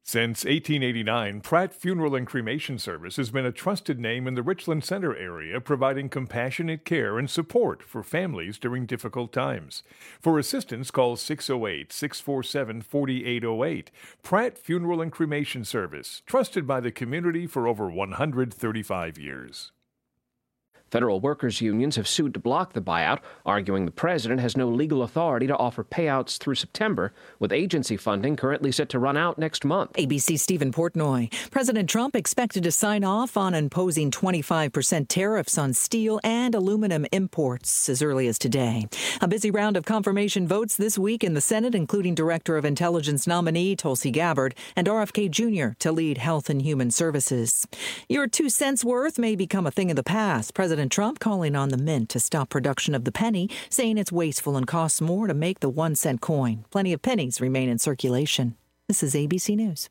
Since 1889, Pratt Funeral and Cremation Service has been a trusted name in the Richland Center area, providing compassionate care and support for families during difficult times. For assistance, call 608-647-4808. Pratt Funeral and Cremation Service, trusted by the community for over 135 years. Federal workers' unions have sued to block the buyout, arguing the president has no legal authority to offer payouts through September, with agency funding currently set to run out next month. ABC's Stephen Portnoy. President Trump expected to sign off on imposing 25% tariffs on steel and aluminum imports as early as today. A busy round of confirmation votes this week in the Senate, including Director of Intelligence nominee Tulsi Gabbard and RFK Jr. to lead Health and Human Services. Your 2 cents worth may become a thing of the past. President Trump calling on the mint to stop production of the penny, saying it's wasteful and costs more to make the 1 cent coin. Plenty of pennies remain in circulation. This is ABC News.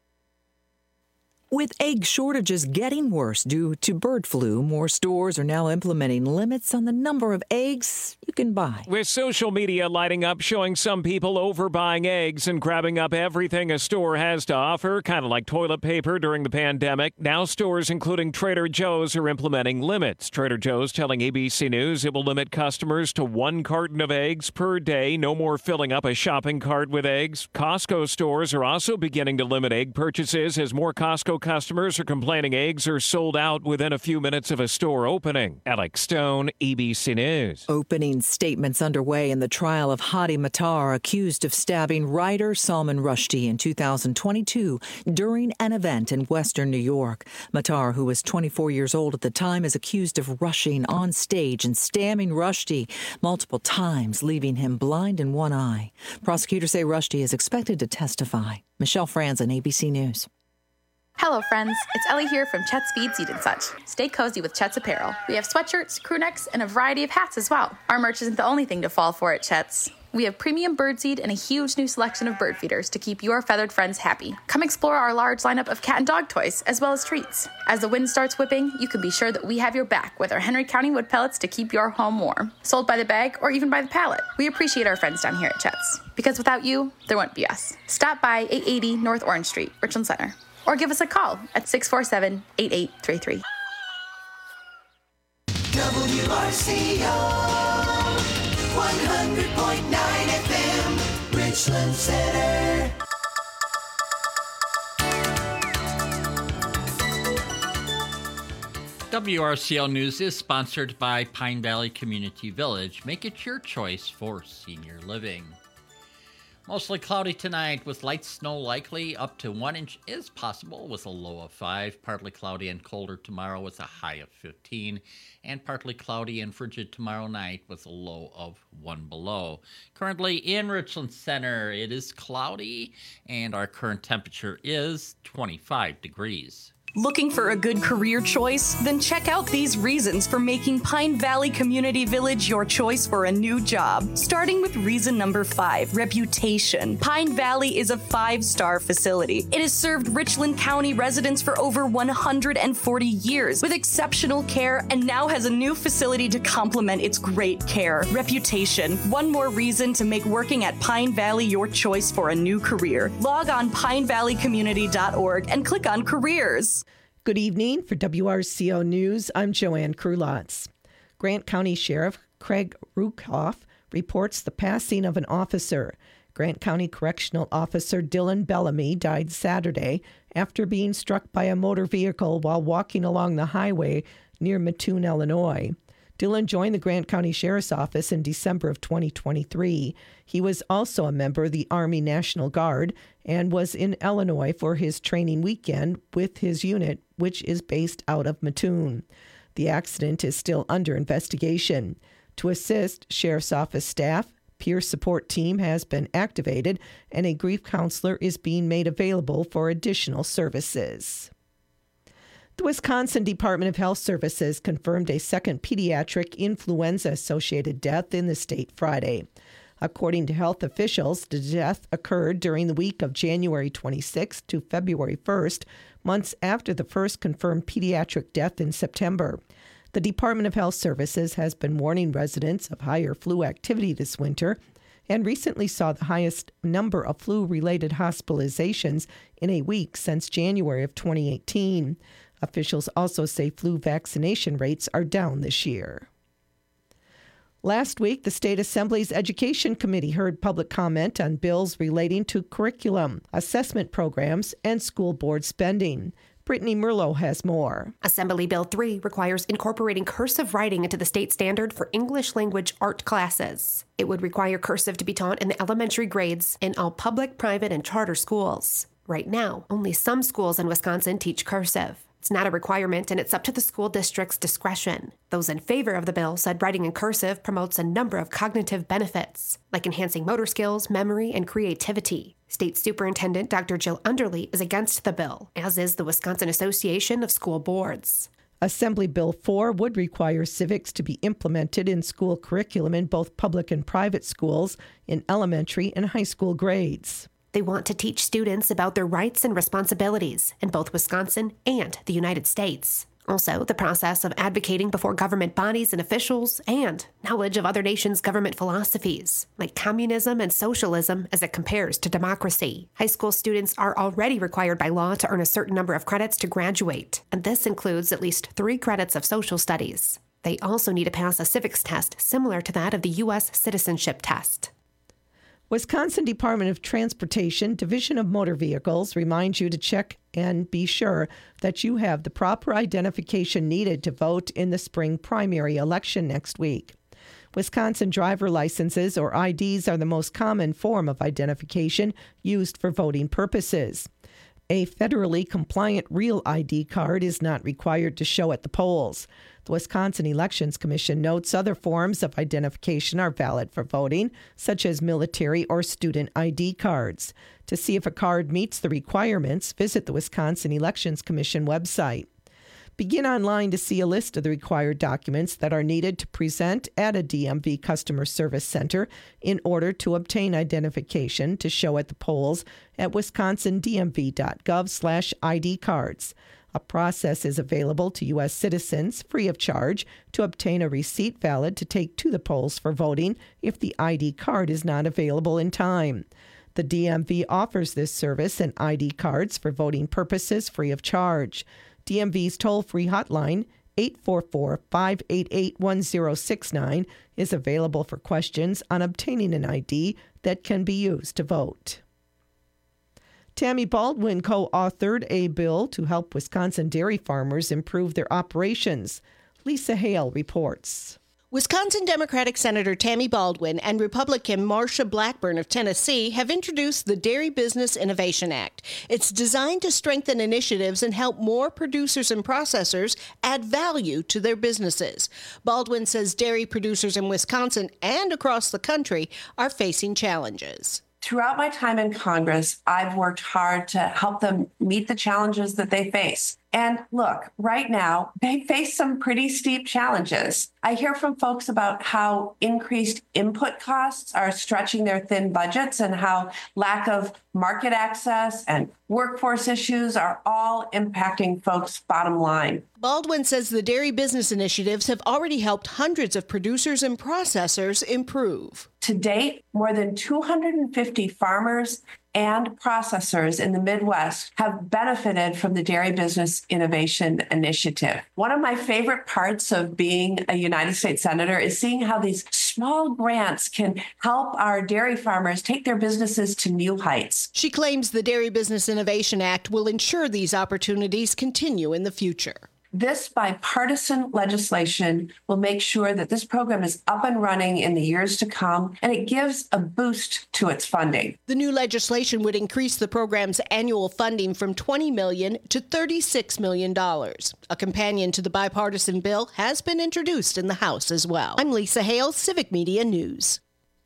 With egg shortages getting worse due to bird flu, more stores are now implementing limits on the number of eggs you can buy. With social media lighting up, showing some people overbuying eggs and grabbing up everything a store has to offer, kind of like toilet paper during the pandemic, now stores including Trader Joe's are implementing limits. Trader Joe's telling ABC News it will limit customers to 1 carton of eggs per day, no more filling up a shopping cart with eggs. Costco stores are also beginning to limit egg purchases as more Costco customers are complaining eggs are sold out within a few minutes of a store opening. Alex Stone, ABC News. Opening statements underway in the trial of Hadi Matar, accused of stabbing writer Salman Rushdie in 2022 during an event in Western New York. Matar, who was 24 years old at the time, is accused of rushing on stage and stabbing Rushdie multiple times, leaving him blind in one eye. Prosecutors say Rushdie is expected to testify. Michelle Franzen, ABC News. Hello, friends. It's Ellie here from Chet's Feed Seed and Such. Stay cozy with Chet's apparel. We have sweatshirts, crew necks, and a variety of hats as well. Our merch isn't the only thing to fall for at Chet's. We have premium birdseed and a huge new selection of bird feeders to keep your feathered friends happy. Come explore our large lineup of cat and dog toys, as well as treats. As the wind starts whipping, you can be sure that we have your back with our Henry County wood pellets to keep your home warm. Sold by the bag or even by the pallet. We appreciate our friends down here at Chet's, because without you, there wouldn't be us. Stop by 880 North Orange Street, Richland Center. Or give us a call at 647-8833. WRCO 100.9 FM, Richland Center. WRCL News is sponsored by Pine Valley Community Village. Make it your choice for senior living. Mostly cloudy tonight with light snow likely. Up to 1 inch is possible with a low of 5. Partly cloudy and colder tomorrow with a high of 15. And partly cloudy and frigid tomorrow night with a low of 1 below. Currently in Richland Center, it is cloudy and our current temperature is 25 degrees. Looking for a good career choice? Then check out these reasons for making Pine Valley Community Village your choice for a new job. Starting with reason number 5, reputation. Pine Valley is a 5-star facility. It has served Richland County residents for over 140 years with exceptional care and now has a new facility to complement its great care. Reputation. One more reason to make working at Pine Valley your choice for a new career. Log on pinevalleycommunity.org and click on careers. Good evening. For WRCO News, I'm Joanne Krulotz. Grant County Sheriff Craig Rukoff reports the passing of an officer. Grant County Correctional Officer Dylan Bellamy died Saturday after being struck by a motor vehicle while walking along the highway near Mattoon, Illinois. Dylan joined the Grant County Sheriff's Office in December of 2023. He was also a member of the Army National Guard and was in Illinois for his training weekend with his unit, which is based out of Mattoon. The accident is still under investigation. To assist, Sheriff's Office staff, peer support team has been activated, and a grief counselor is being made available for additional services. The Wisconsin Department of Health Services confirmed a second pediatric influenza-associated death in the state Friday. According to health officials, the death occurred during the week of January 26th to February 1st, months after the first confirmed pediatric death in September. The Department of Health Services has been warning residents of higher flu activity this winter. and recently saw the highest number of flu-related hospitalizations in a week since January of 2018. Officials also say flu vaccination rates are down this year. Last week, the State Assembly's Education Committee heard public comment on bills relating to curriculum, assessment programs, and school board spending. Brittany Merlo has more. Assembly Bill 3 requires incorporating cursive writing into the state standard for English language art classes. It would require cursive to be taught in the elementary grades in all public, private, and charter schools. Right now, only some schools in Wisconsin teach cursive. It's not a requirement, and it's up to the school district's discretion. Those in favor of the bill said writing in cursive promotes a number of cognitive benefits, like enhancing motor skills, memory, and creativity. State Superintendent Dr. Jill Underly is against the bill, as is the Wisconsin Association of School Boards. Assembly Bill 4 would require civics to be implemented in school curriculum in both public and private schools in elementary and high school grades. They want to teach students about their rights and responsibilities in both Wisconsin and the United States. Also, the process of advocating before government bodies and officials, and knowledge of other nations' government philosophies, like communism and socialism as it compares to democracy. High school students are already required by law to earn a certain number of credits to graduate, and this includes at least 3 credits of social studies. They also need to pass a civics test similar to that of the U.S. citizenship test. Wisconsin Department of Transportation, Division of Motor Vehicles, reminds you to check and be sure that you have the proper identification needed to vote in the spring primary election next week. Wisconsin driver licenses, or IDs, are the most common form of identification used for voting purposes. A federally compliant real ID card is not required to show at the polls. The Wisconsin Elections Commission notes other forms of identification are valid for voting, such as military or student ID cards. To see if a card meets the requirements, visit the Wisconsin Elections Commission website. Begin online to see a list of the required documents that are needed to present at a DMV customer service center in order to obtain identification to show at the polls at wisconsindmv.gov/ID cards. A process is available to U.S. citizens free of charge to obtain a receipt valid to take to the polls for voting if the ID card is not available in time. The DMV offers this service and ID cards for voting purposes free of charge. DMV's toll-free hotline, 844-588-1069, is available for questions on obtaining an ID that can be used to vote. Tammy Baldwin co-authored a bill to help Wisconsin dairy farmers improve their operations. Lisa Hale reports. Wisconsin Democratic Senator Tammy Baldwin and Republican Marsha Blackburn of Tennessee have introduced the Dairy Business Innovation Act. It's designed to strengthen initiatives and help more producers and processors add value to their businesses. Baldwin says dairy producers in Wisconsin and across the country are facing challenges. Throughout my time in Congress, I've worked hard to help them meet the challenges that they face. And look, right now, they face some pretty steep challenges. I hear from folks about how increased input costs are stretching their thin budgets and how lack of market access and workforce issues are all impacting folks' bottom line. Baldwin says the dairy business initiatives have already helped hundreds of producers and processors improve. To date, more than 250 farmers and processors in the Midwest have benefited from the Dairy Business Innovation Initiative. One of my favorite parts of being a United States Senator is seeing how these small grants can help our dairy farmers take their businesses to new heights. She claims the Dairy Business Innovation Act will ensure these opportunities continue in the future. This bipartisan legislation will make sure that this program is up and running in the years to come, and it gives a boost to its funding. The new legislation would increase the program's annual funding from $20 million to $36 million. A companion to the bipartisan bill has been introduced in the House as well. I'm Lisa Hale, Civic Media News.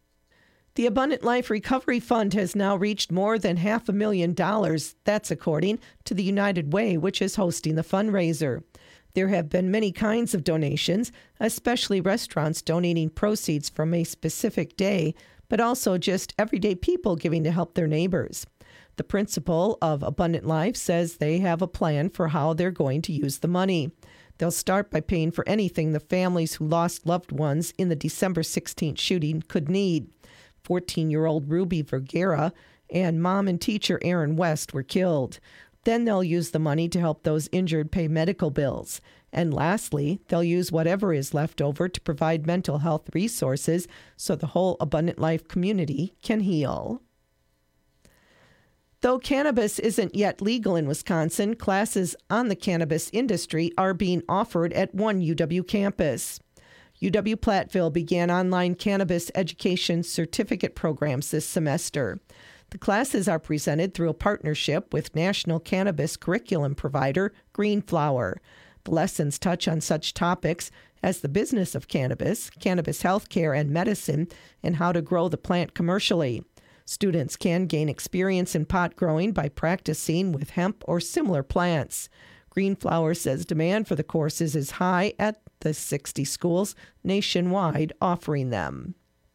The Abundant Life Recovery Fund has now reached more than $500,000. That's according to the United Way, which is hosting the fundraiser. There have been many kinds of donations, especially restaurants donating proceeds from a specific day, but also just everyday people giving to help their neighbors. The principal of Abundant Life says they have a plan for how they're going to use the money. They'll start by paying for anything the families who lost loved ones in the December 16th shooting could need. 14-year-old Ruby Vergara and mom and teacher Aaron West were killed. Then they'll use the money to help those injured pay medical bills. And lastly, they'll use whatever is left over to provide mental health resources so the whole Abundant Life community can heal. Though cannabis isn't yet legal in Wisconsin, classes on the cannabis industry are being offered at one UW campus. UW-Platteville began online cannabis education certificate programs this semester. The classes are presented through a partnership with national cannabis curriculum provider Greenflower. The lessons touch on such topics as the business of cannabis, cannabis healthcare and medicine, and how to grow the plant commercially. Students can gain experience in pot growing by practicing with hemp or similar plants. Greenflower says demand for the courses is high at the 60 schools nationwide offering them.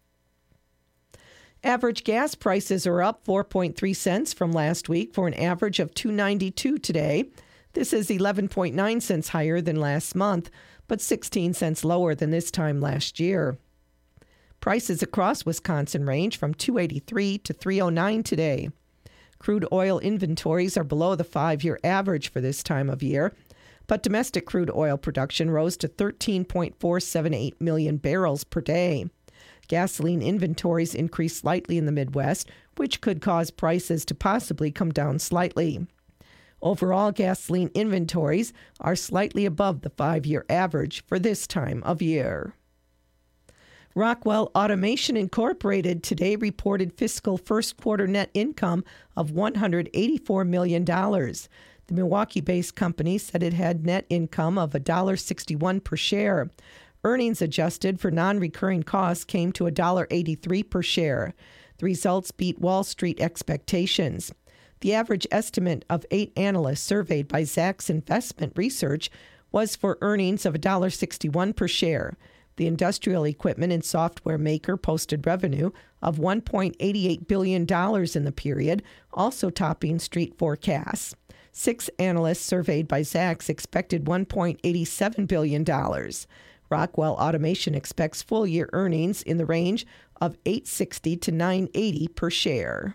Average gas prices are up 4.3 cents from last week for an average of $2.92 today. This is 11.9 cents higher than last month, but 16 cents lower than this time last year. Prices across Wisconsin range from $2.83 to $3.09 today. Crude oil inventories are below the 5-year average for this time of year, but domestic crude oil production rose to 13.478 million barrels per day. Gasoline inventories increased slightly in the Midwest, which could cause prices to possibly come down slightly. Overall, gasoline inventories are slightly above the 5-year average for this time of year. Rockwell Automation Incorporated today reported fiscal first quarter net income of $184 million. The Milwaukee-based company said it had net income of $1.61 per share. Earnings adjusted for non-recurring costs came to $1.83 per share. The results beat Wall Street expectations. The average estimate of 8 analysts surveyed by Zacks Investment Research was for earnings of $1.61 per share. The industrial equipment and software maker posted revenue of $1.88 billion in the period, also topping street forecasts. 6 analysts surveyed by Zacks expected $1.87 billion. Rockwell Automation expects full-year earnings in the range of $8.60 to $9.80 per share.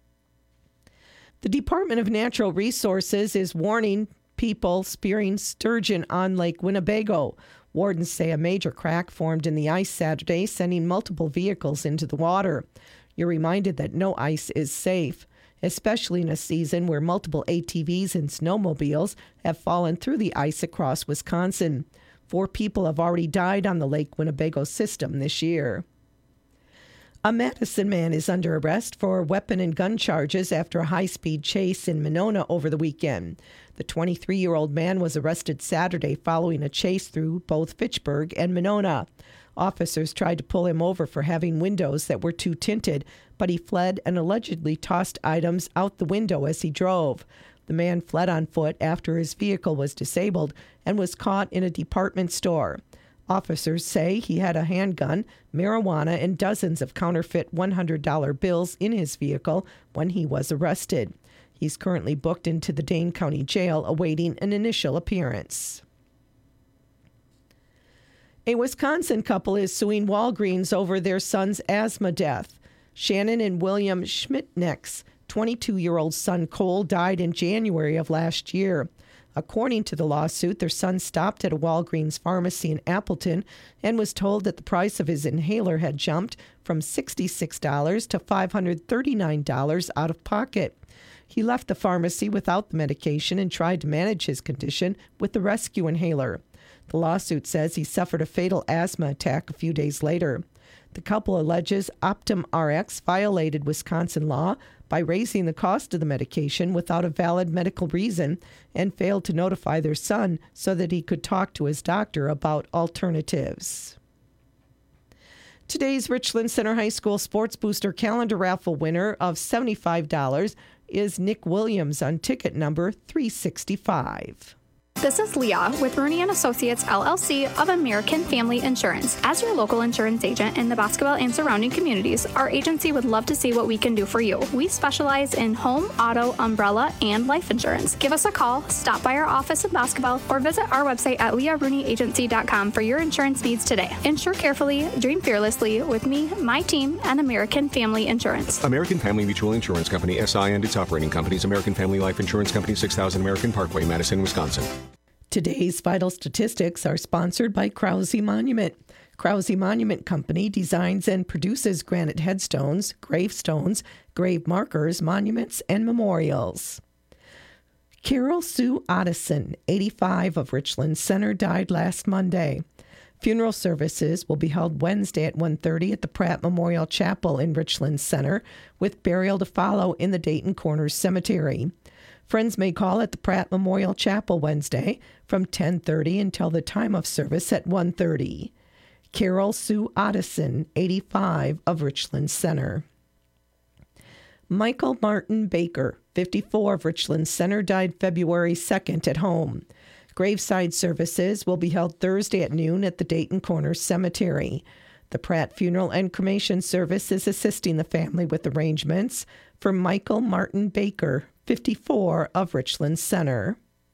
The Department of Natural Resources is warning people spearing sturgeon on Lake Winnebago. Wardens say a major crack formed in the ice Saturday, sending multiple vehicles into the water. You're reminded that no ice is safe, especially in a season where multiple ATVs and snowmobiles have fallen through the ice across Wisconsin. 4 people have already died on the Lake Winnebago system this year. A Madison man is under arrest for weapon and gun charges after a high-speed chase in Monona over the weekend. The 23-year-old man was arrested Saturday following a chase through both Fitchburg and Monona. Officers tried to pull him over for having windows that were too tinted, but he fled and allegedly tossed items out the window as he drove. The man fled on foot after his vehicle was disabled and was caught in a department store. Officers say he had a handgun, marijuana, and dozens of counterfeit $100 bills in his vehicle when he was arrested. He's currently booked into the Dane County Jail awaiting an initial appearance. A Wisconsin couple is suing Walgreens over their son's asthma death. Shannon and William Schmidtneck's 22-year-old son Cole died in January of last year. According to the lawsuit, their son stopped at a Walgreens pharmacy in Appleton and was told that the price of his inhaler had jumped from $66 to $539 out of pocket. He left the pharmacy without the medication and tried to manage his condition with the rescue inhaler. The lawsuit says he suffered a fatal asthma attack a few days later. The couple alleges Optum Rx violated Wisconsin law by raising the cost of the medication without a valid medical reason and failed to notify their son so that he could talk to his doctor about alternatives. Today's Richland Center High School Sports Booster calendar raffle winner of $75 is Nick Williams on ticket number 365. This is Leah with Rooney & Associates, LLC of American Family Insurance. As your local insurance agent in the Boscobel and surrounding communities, our agency would love to see what we can do for you. We specialize in home, auto, umbrella, and life insurance. Give us a call, stop by our office in Boscobel, or visit our website at leahrooney.agency.com for your insurance needs today. Insure carefully, dream fearlessly with me, my team, and American Family Insurance. American Family Mutual Insurance Company, SI and its operating companies, American Family Life Insurance Company, 6000 American Parkway, Madison, Wisconsin. Today's vital statistics are sponsored by Krause Monument. Krause Monument Company designs and produces granite headstones, gravestones, grave markers, monuments, and memorials. Carol Sue Otteson, 85, of Richland Center, died last Monday. Funeral services will be held Wednesday at 1:30 at the Pratt Memorial Chapel in Richland Center, with burial to follow in the Dayton Corners Cemetery. Friends may call at the Pratt Memorial Chapel Wednesday from 10:30 until the time of service at 1:30. Carol Sue Otteson, 85, of Richland Center. Michael Martin Baker, 54, of Richland Center, died February 2nd at home. Graveside services will be held Thursday at noon at the Dayton Corners Cemetery. The Pratt Funeral and Cremation Service is assisting the family with arrangements for Michael Martin Baker, 54, of Richland Center.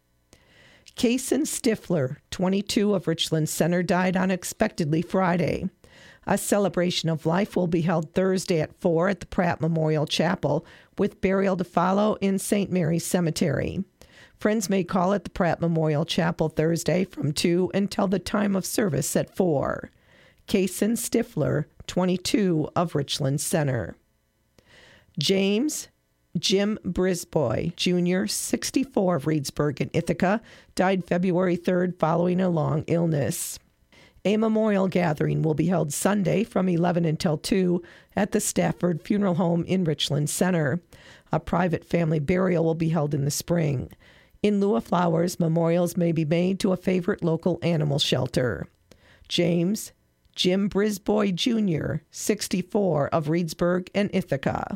Kaysen Stifler, 22, of Richland Center, died unexpectedly Friday. A celebration of life will be held Thursday at 4 at the Pratt Memorial Chapel, with burial to follow in St. Mary's Cemetery. Friends may call at the Pratt Memorial Chapel Thursday from 2 until the time of service at 4. Kaysen Stifler, 22, of Richland Center. James Jim Brisboy, Jr., 64, of Reedsburg in Ithaca, died February 3rd following a long illness. A memorial gathering will be held Sunday from 11 until 2 at the Stafford Funeral Home in Richland Center. A private family burial will be held in the spring. In lieu of flowers, memorials may be made to a favorite local animal shelter. James Jim Brisboy, Jr., 64, of Reedsburg and Ithaca.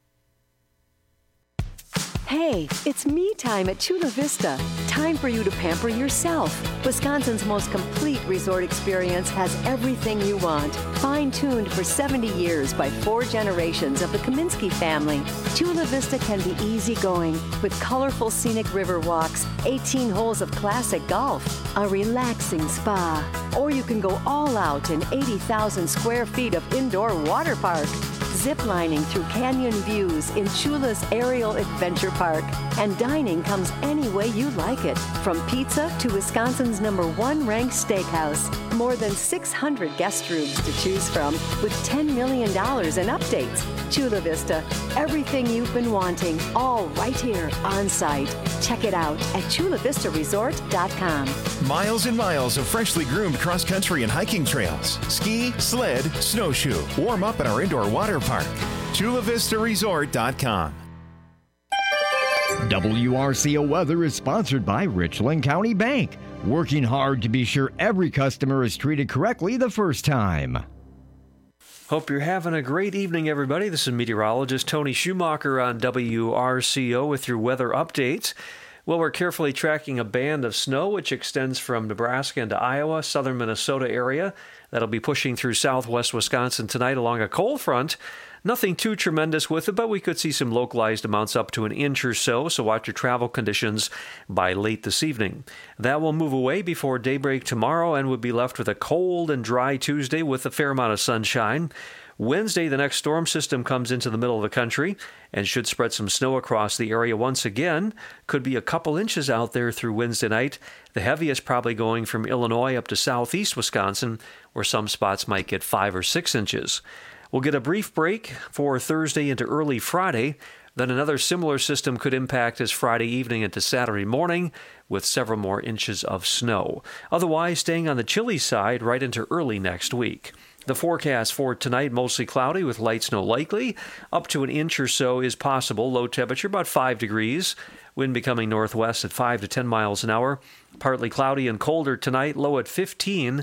Hey, it's me time at Chula Vista. Time for you to pamper yourself. Wisconsin's most complete resort experience has everything you want. Fine-tuned for 70 years by 4 generations of the Kaminsky family. Chula Vista can be easygoing with colorful scenic river walks, 18 holes of classic golf, a relaxing spa. Or you can go all out in 80,000 square feet of indoor water park. Ziplining through canyon views in Chula's Aerial Adventure Park. And dining comes any way you like it, from pizza to Wisconsin's #1 ranked steakhouse. More than 600 guest rooms to choose from, with $10 million in updates. Chula Vista, everything you've been wanting, all right here on site. Check it out at chulavistaresort.com. Miles and miles of freshly groomed cross-country and hiking trails. Ski, sled, snowshoe. Warm up at our indoor water park. chulavistaresort.com. WRCO Weather is sponsored by Richland County Bank, working hard to be sure every customer is treated correctly the first time. Hope you're having a great evening, everybody. This is meteorologist Tony Schumacher on WRCO with your weather updates. Well, we're carefully tracking a band of snow which extends from Nebraska into Iowa, southern Minnesota area. That'll be pushing through southwest Wisconsin tonight along a cold front. Nothing too tremendous with it, but we could see some localized amounts up to an inch or so watch your travel conditions by late this evening. That will move away before daybreak tomorrow and would be left with a cold and dry Tuesday with a fair amount of sunshine. Wednesday, the next storm system comes into the middle of the country and should spread some snow across the area once again. Could be a couple inches out there through Wednesday night. The heaviest probably going from Illinois up to southeast Wisconsin, where some spots might get 5 or 6 inches. We'll get a brief break for Thursday into early Friday. Then another similar system could impact us Friday evening into Saturday morning with several more inches of snow. Otherwise, staying on the chilly side right into early next week. The forecast for tonight, mostly cloudy with light snow likely. Up to an inch or so is possible. Low temperature about 5 degrees. Wind becoming northwest at 5 to 10 miles an hour. Partly cloudy and colder tonight, low at 15.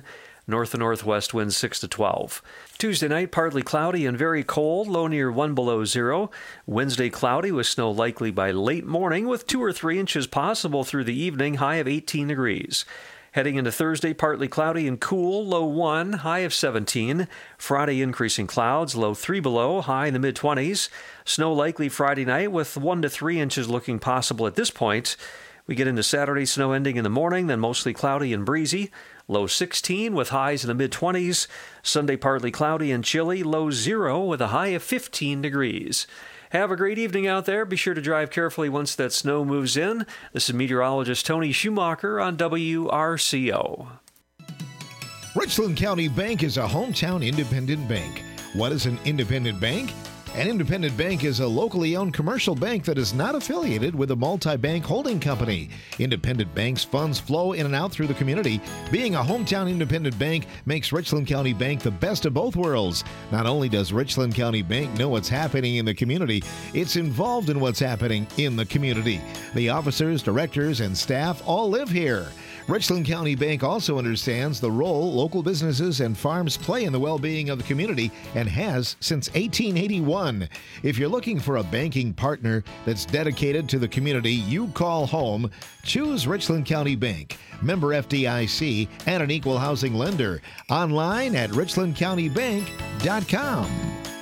North and northwest winds 6 to 12. Tuesday night, partly cloudy and very cold, low near 1 below 0. Wednesday, cloudy with snow likely by late morning with 2 or 3 inches possible through the evening, high of 18 degrees. Heading into Thursday, partly cloudy and cool, low 1, high of 17. Friday, increasing clouds, low 3 below, high in the mid-20s. Snow likely Friday night with 1 to 3 inches looking possible at this point. We get into Saturday, snow ending in the morning, then mostly cloudy and breezy. Low 16 with highs in the mid-20s. Sunday, partly cloudy and chilly, low 0 with a high of 15 degrees. Have a great evening out there. Be sure to drive carefully once that snow moves in. This is meteorologist Tony Schumacher on WRCO. Richland County Bank is a hometown independent bank. What is an independent bank? An independent bank is a locally owned commercial bank that is not affiliated with a multi-bank holding company. Independent banks' funds flow in and out through the community. Being a hometown independent bank makes Richland County Bank the best of both worlds. Not only does Richland County Bank know what's happening in the community, it's involved in what's happening in the community. The officers, directors, and staff all live here. Richland County Bank also understands the role local businesses and farms play in the well-being of the community and has since 1881. If you're looking for a banking partner that's dedicated to the community you call home, choose Richland County Bank, member FDIC, and an equal housing lender. Online at richlandcountybank.com.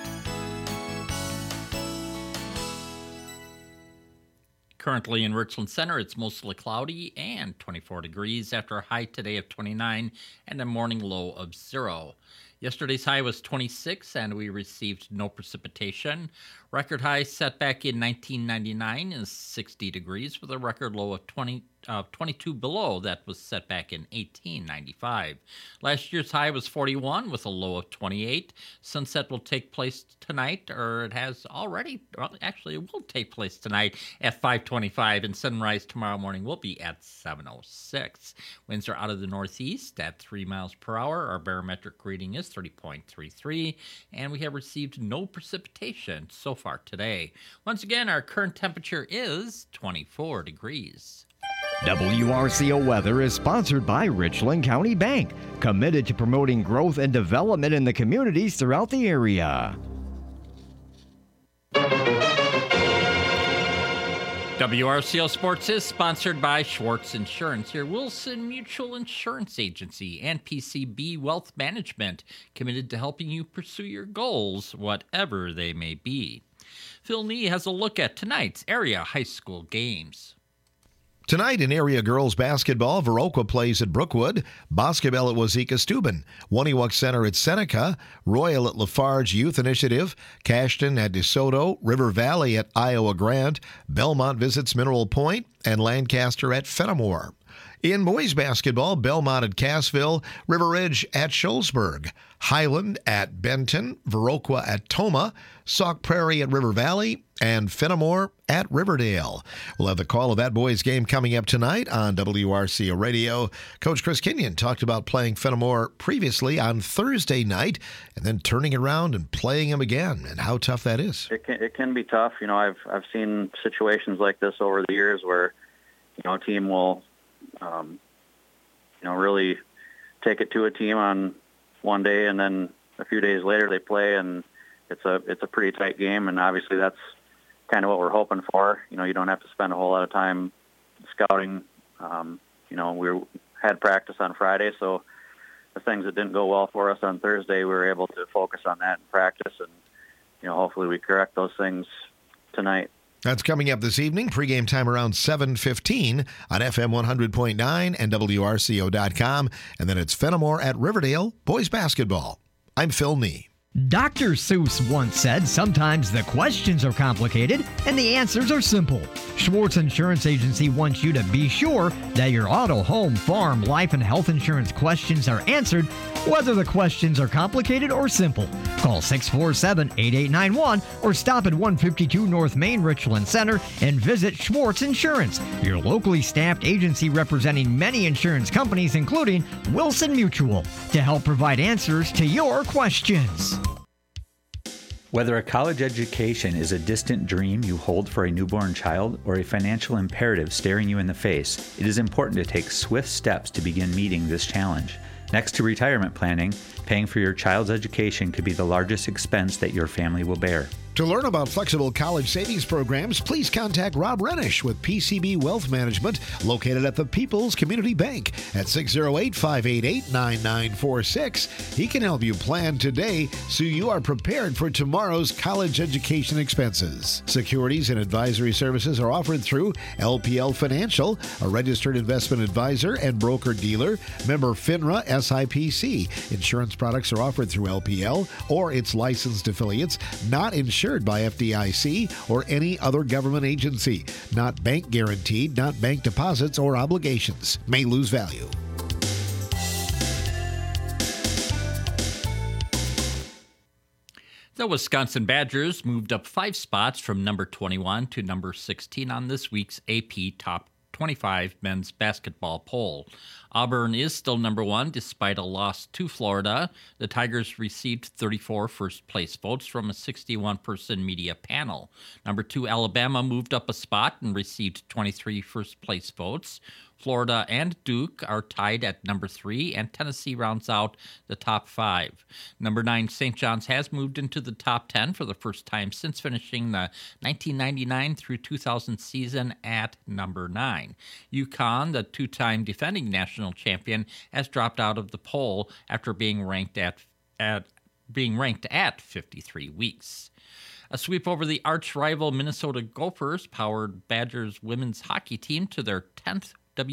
Currently in Richland Center, it's mostly cloudy and 24 degrees after a high today of 29 and a morning low of 0. Yesterday's high was 26 and we received no precipitation. Record high set back in 1999 is 60 degrees with a record low of 22 below that was set back in 1895. Last year's high was 41 with a low of 28. Sunset will take place tonight, or it has already, well, actually it will take place tonight at 5:25, and sunrise tomorrow morning will be at 7:06. Winds are out of the northeast at 3 miles per hour. Our barometric reading is 30.33, and we have received no precipitation so far today. Once again, our current temperature is 24 degrees. WRCO Weather is sponsored by Richland County Bank, committed to promoting growth and development in the communities throughout the area. WRCO Sports is sponsored by Schwartz Insurance, your Wilson Mutual Insurance Agency, and PCB Wealth Management, committed to helping you pursue your goals, whatever they may be. Phil Nee has a look at tonight's area high school games. Tonight in area girls basketball, Viroqua plays at Brookwood, basketball at Wazeeka-Steuben, Waniwak Center at Seneca, Royal at Lafarge Youth Initiative, Cashton at DeSoto, River Valley at Iowa Grant, Belmont visits Mineral Point, and Lancaster at Fenimore. In boys basketball, Belmont at Cassville, River Ridge at Shullsburg, Highland at Benton, Viroqua at Tomah, Sauk Prairie at River Valley, and Fenimore at Riverdale. We'll have the call of that boys game coming up tonight on WRCO Radio. Coach Chris Kenyon talked about playing Fenimore previously on Thursday night and then turning around and playing them again, and how tough that is. It can be tough. You know, I've seen situations like this over the years where, you know, a team will really take it to a team on one day, and then a few days later they play, and it's a pretty tight game. And obviously that's kind of what we're hoping for. You know, you don't have to spend a whole lot of time scouting. We had practice on Friday, so the things that didn't go well for us on Thursday, we were able to focus on that in practice, and hopefully we correct those things tonight. That's coming up this evening. Pre-game time around 7:15 on FM 100.9 and WRCO.com. And then it's Fenimore at Riverdale boys basketball. I'm Phil Nee. Dr. Seuss once said, sometimes the questions are complicated and the answers are simple. Schwartz Insurance Agency wants you to be sure that your auto, home, farm, life, and health insurance questions are answered, whether the questions are complicated or simple. Call 647-8891 or stop at 152 North Main Richland Center and visit Schwartz Insurance, your locally staffed agency representing many insurance companies, including Wilson Mutual, to help provide answers to your questions. Whether a college education is a distant dream you hold for a newborn child or a financial imperative staring you in the face, it is important to take swift steps to begin meeting this challenge. Next to retirement planning, paying for your child's education could be the largest expense that your family will bear. To learn about flexible college savings programs, please contact Rob Renish with PCB Wealth Management, located at the People's Community Bank at 608-588-9946. He can help you plan today so you are prepared for tomorrow's college education expenses. Securities and advisory services are offered through LPL Financial, a registered investment advisor and broker-dealer, member FINRA SIPC. Insurance products are offered through LPL or its licensed affiliates, not insured by FDIC or any other government agency. Not bank guaranteed, not bank deposits or obligations. May lose value. The Wisconsin Badgers moved up 5 spots from number 21 to number 16 on this week's AP Top 25 men's basketball poll. Auburn is still number 1 despite a loss to Florida. The Tigers received 34 first-place votes from a 61-person media panel. Number 2, Alabama moved up a spot and received 23 first-place votes. Florida and Duke are tied at number 3, and Tennessee rounds out the top 5. Number 9, St. John's has moved into the top 10 for the first time since finishing the 1999 through 2000 season at number 9. UConn, the two-time defending national champion, has dropped out of the poll after being ranked at 53 weeks. A sweep over the arch-rival Minnesota Gophers powered Badgers women's hockey team to their 10th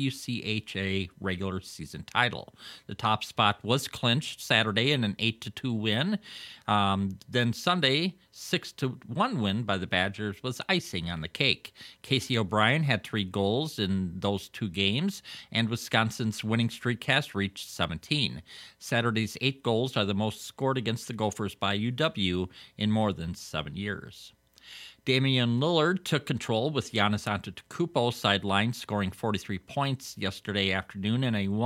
WCHA regular season title. The top spot was clinched Saturday in an 8-2 win. Then Sunday, 6-1 win by the Badgers was icing on the cake. Casey O'Brien had 3 goals in those 2 games, and Wisconsin's winning streak has reached 17. Saturday's 8 goals are the most scored against the Gophers by UW in more than 7 years. Damian Lillard took control with Giannis Antetokounmpo sidelined, scoring 43 points yesterday afternoon in a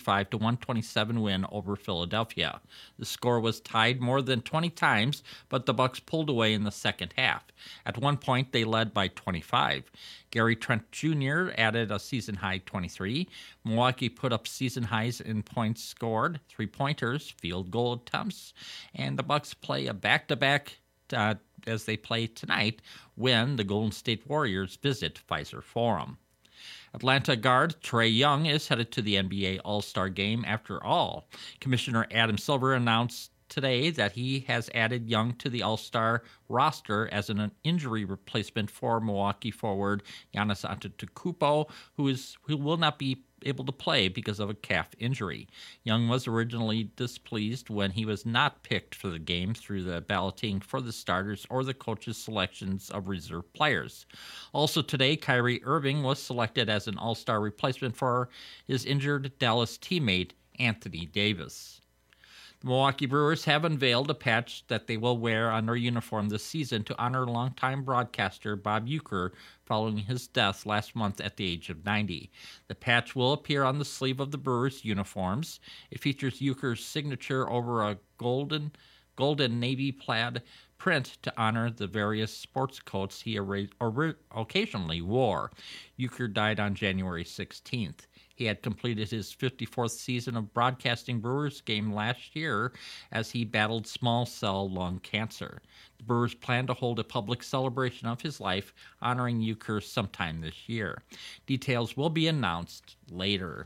135-127 win over Philadelphia. The score was tied more than 20 times, but the Bucks pulled away in the second half. At one point, they led by 25. Gary Trent Jr. added a season-high 23. Milwaukee put up season highs in points scored, 3-pointers, field goal attempts, and the Bucks play a back-to-back as they play tonight when the Golden State Warriors visit Pfizer Forum. Atlanta guard Trae Young is headed to the NBA All-Star Game after all. Commissioner Adam Silver announced today that he has added Young to the All-Star roster as an injury replacement for Milwaukee forward Giannis Antetokounmpo, who will not be able to play because of a calf injury. Young was originally displeased when he was not picked for the game through the balloting for the starters or the coach's selections of reserve players. Also today, Kyrie Irving was selected as an all-star replacement for his injured Dallas teammate Anthony Davis. The Milwaukee Brewers have unveiled a patch that they will wear on their uniform this season to honor longtime broadcaster Bob Uecker following his death last month at the age of 90. The patch will appear on the sleeve of the Brewers' uniforms. It features Uecker's signature over a golden navy plaid print to honor the various sports coats he occasionally wore. Uecker died on January 16th. He had completed his 54th season of broadcasting Brewers game last year as he battled small cell lung cancer. The Brewers plan to hold a public celebration of his life, honoring Uecker sometime this year. Details will be announced later.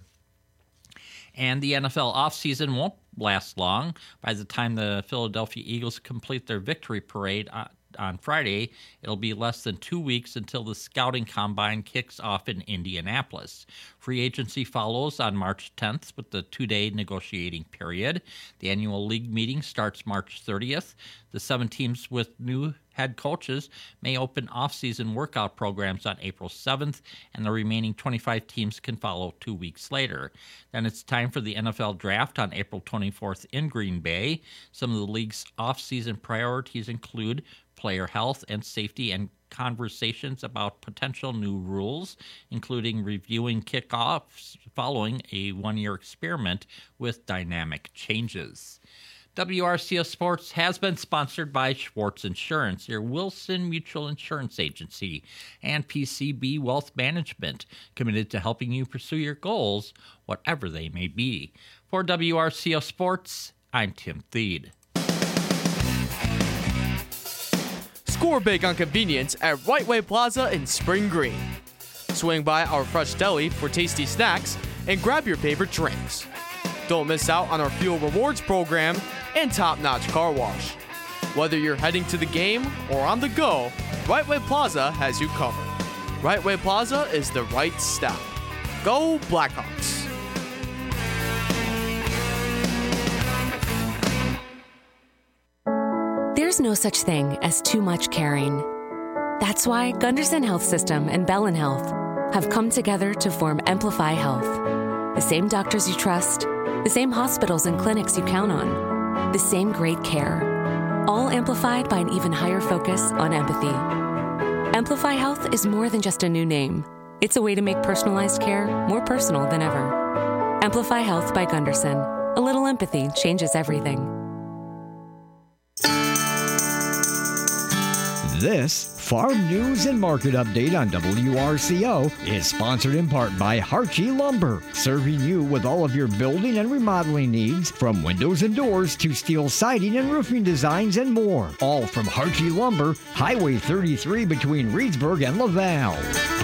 And the NFL offseason won't last long. By the time the Philadelphia Eagles complete their victory parade on Friday, it'll be less than 2 weeks until the scouting combine kicks off in Indianapolis. Free agency follows on March 10th with the 2-day negotiating period. The annual league meeting starts March 30th. The 7 teams with new head coaches may open off-season workout programs on April 7th, and the remaining 25 teams can follow 2 weeks later. Then it's time for the NFL draft on April 24th in Green Bay. Some of the league's off-season priorities include player health and safety and conversations about potential new rules, including reviewing kickoffs following a 1-year experiment with dynamic changes. WRCO Sports has been sponsored by Schwartz Insurance, your Wilson Mutual Insurance Agency, and PCB Wealth Management, committed to helping you pursue your goals, whatever they may be. For WRCO Sports, I'm Tim Thede. Score big on convenience at Right Way Plaza in Spring Green. Swing by our fresh deli for tasty snacks and grab your favorite drinks. Don't miss out on our Fuel Rewards program and top-notch car wash. Whether you're heading to the game or on the go, Right Way Plaza has you covered. Right Way Plaza is the right stop. Go Blackhawks! There's no such thing as too much caring. That's why Gunderson Health System and Bellin Health have come together to form Amplify Health. The same doctors you trust, the same hospitals and clinics you count on, the same great care, all amplified by an even higher focus on empathy. Amplify Health is more than just a new name. It's a way to make personalized care more personal than ever. Amplify Health by Gunderson. A little empathy changes everything. This Farm News and Market Update on WRCO is sponsored in part by Harchie Lumber, serving you with all of your building and remodeling needs, from windows and doors to steel siding and roofing designs and more. All from Harchie Lumber, Highway 33 between Reedsburg and Laval.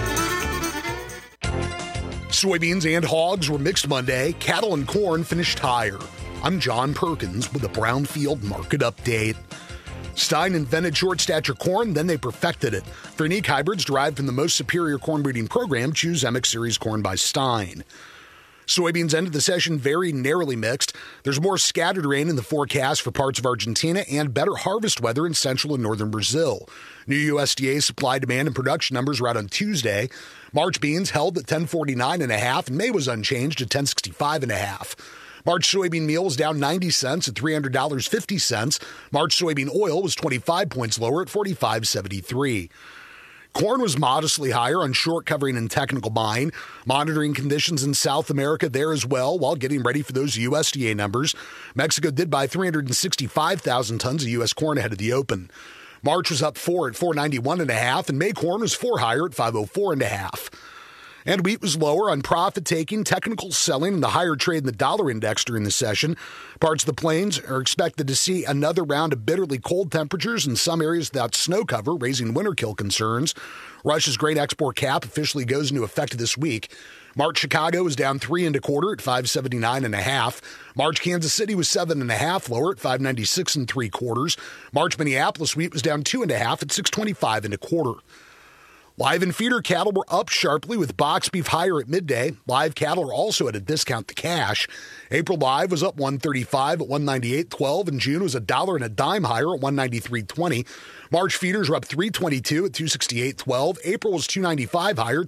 Soybeans and hogs were mixed Monday. Cattle and corn finished higher. I'm John Perkins with the Brownfield Market Update. Stein invented short-stature corn, then they perfected it. For unique hybrids derived from the most superior corn breeding program, choose MX Series corn by Stein. Soybeans ended the session very narrowly mixed. There's more scattered rain in the forecast for parts of Argentina and better harvest weather in central and northern Brazil. New USDA supply, demand, and production numbers were out on Tuesday. March beans held at 1049.5, and May was unchanged at 1065.5. March soybean meal was down 90 cents at $300.50. March soybean oil was 25 points lower at $45.73. Corn was modestly higher on short covering and technical buying, monitoring conditions in South America there as well while getting ready for those USDA numbers. Mexico did buy 365,000 tons of U.S. corn ahead of the open. March was up 4 at 491.5, and May corn was 4 higher at 504.5. And wheat was lower on profit-taking, technical selling, and the higher trade in the dollar index during the session. Parts of the plains are expected to see another round of bitterly cold temperatures in some areas without snow cover, raising winter kill concerns. Russia's grain export cap officially goes into effect this week. March Chicago was down 3 1/4 at 579.5. March Kansas City was 7.5 lower at 596 3/4. March Minneapolis wheat was down 2.5 at 625 1/4. Live and feeder cattle were up sharply with box beef higher at midday. Live cattle are also at a discount to cash. April live was up $1.35 at $198.12, and June was $1.10 higher at $193.20. March feeders were up $3.22 at $268.12. April was $2.95 higher,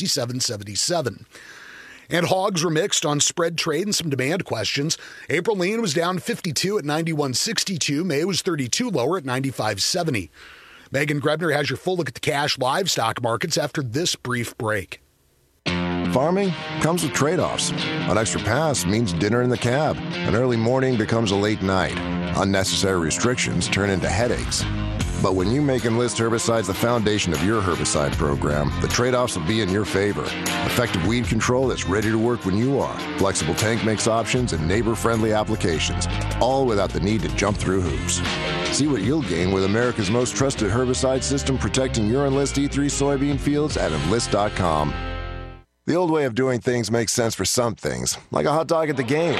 $267.77. And hogs were mixed on spread trade and some demand questions. April lean was down 52 at 91.62. May was 32 lower at 95.70. Megan Grebner has your full look at the cash livestock markets after this brief break. Farming comes with trade-offs. An extra pass means dinner in the cab. An early morning becomes a late night. Unnecessary restrictions turn into headaches. But when you make Enlist herbicides the foundation of your herbicide program, the trade-offs will be in your favor. Effective weed control that's ready to work when you are. Flexible tank mix options and neighbor-friendly applications, all without the need to jump through hoops. See what you'll gain with America's most trusted herbicide system protecting your Enlist E3 soybean fields at Enlist.com. The old way of doing things makes sense for some things, like a hot dog at the game.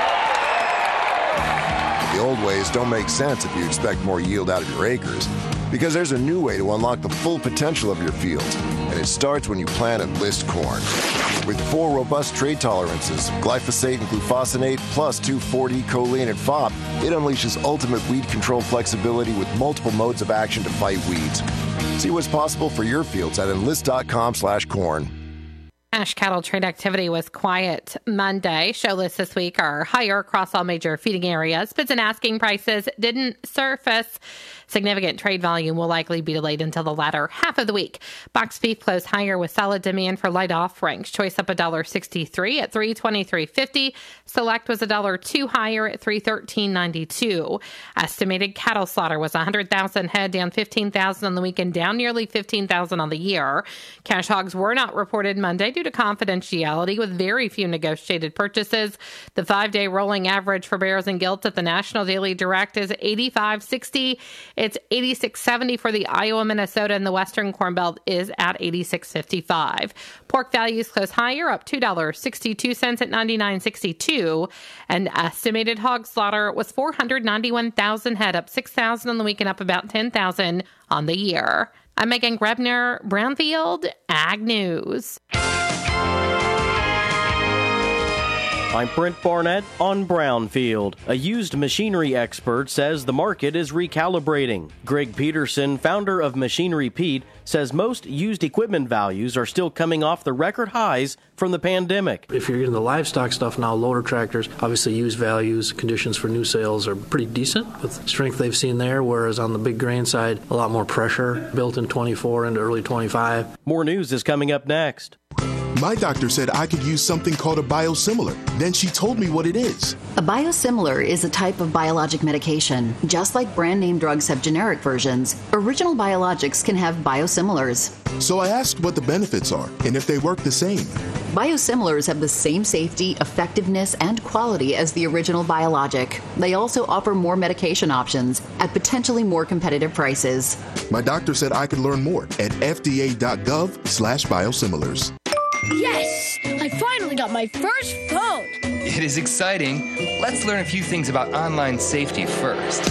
The old ways don't make sense if you expect more yield out of your acres, because there's a new way to unlock the full potential of your fields, and it starts when you plant Enlist corn. With 4 robust trait tolerances, glyphosate and glufosinate, plus 2,4-D choline and FOP, it unleashes ultimate weed control flexibility with multiple modes of action to fight weeds. See what's possible for your fields at Enlist.com/corn. Ash cattle trade activity was quiet Monday. Show lists this week are higher across all major feeding areas. Bids and asking prices didn't surface. Significant trade volume will likely be delayed until the latter half of the week. Box beef closed higher with solid demand for light offerings. Choice up $1.63 at $323.50. Select was $1.02 higher at $313.92. Estimated cattle slaughter was 100,000 head, down 15,000 on the week and down nearly 15,000 on the year. Cash hogs were not reported Monday due to confidentiality, with very few negotiated purchases. The 5-day rolling average for bears and gilts at the National Daily Direct is 85.60. It's 86.70 for the Iowa, Minnesota, and the Western Corn Belt is at 86.55. Pork values close higher, up $2.62 at 99.62. And estimated hog slaughter was 491,000 head, up 6,000 on the week and up about 10,000 on the year. I'm Megan Grebner, Brownfield Ag News. I'm Brent Barnett on Brownfield. A used machinery expert says the market is recalibrating. Greg Peterson, founder of Machinery Pete, says most used equipment values are still coming off the record highs from the pandemic. If you're getting the livestock stuff now, loader tractors, obviously used values, conditions for new sales are pretty decent with strength they've seen there, whereas on the big grain side, a lot more pressure built in 24 into early 25. More news is coming up next. My doctor said I could use something called a biosimilar. Then she told me what it is. A biosimilar is a type of biologic medication. Just like brand name drugs have generic versions, original biologics can have biosimilars. So I asked what the benefits are and if they work the same. Biosimilars have the same safety, effectiveness, and quality as the original biologic. They also offer more medication options at potentially more competitive prices. My doctor said I could learn more at fda.gov/biosimilars. Yes! I finally got my first phone! It is exciting. Let's learn a few things about online safety first.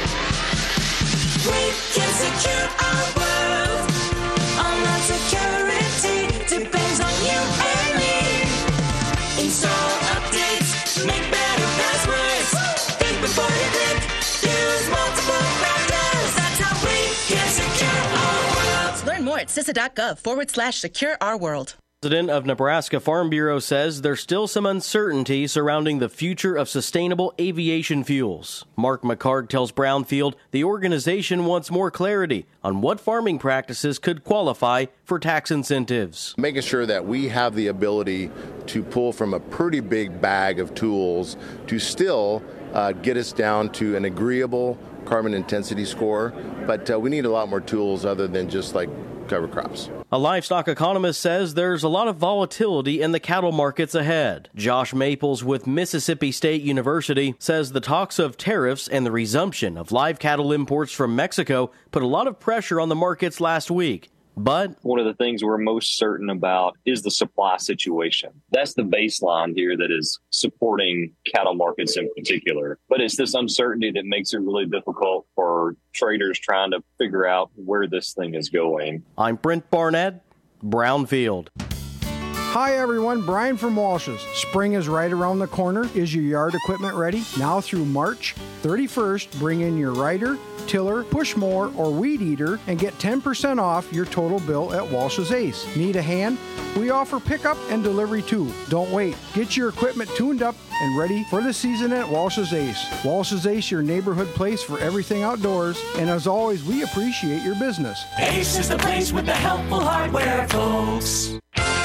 We can secure our world. Online security depends on you and me. Install updates, make better passwords. Think before you click, use multiple factors. That's how we can secure our world. Learn more at CISA.gov/secure our world. President of Nebraska Farm Bureau says there's still some uncertainty surrounding the future of sustainable aviation fuels. Mark McCarg tells Brownfield the organization wants more clarity on what farming practices could qualify for tax incentives. Making sure that we have the ability to pull from a pretty big bag of tools to still get us down to an agreeable carbon intensity score, but we need a lot more tools other than just like cover crops. A livestock economist says there's a lot of volatility in the cattle markets ahead. Josh Maples with Mississippi State University says the talks of tariffs and the resumption of live cattle imports from Mexico put a lot of pressure on the markets last week. But one of the things we're most certain about is the supply situation. That's the baseline here that is supporting cattle markets in particular. But it's this uncertainty that makes it really difficult for traders trying to figure out where this thing is going. I'm Brent Barnett, Brownfield. Hi everyone, Brian from Walsh's. Spring is right around the corner. Is your yard equipment ready? Now through March 31st, bring in your rider, tiller, push mower, or weed eater and get 10% off your total bill at Walsh's Ace. Need a hand? We offer pickup and delivery too. Don't wait. Get your equipment tuned up and ready for the season at Walsh's Ace. Walsh's Ace, your neighborhood place for everything outdoors. And as always, we appreciate your business. Ace is the place with the helpful hardware, folks.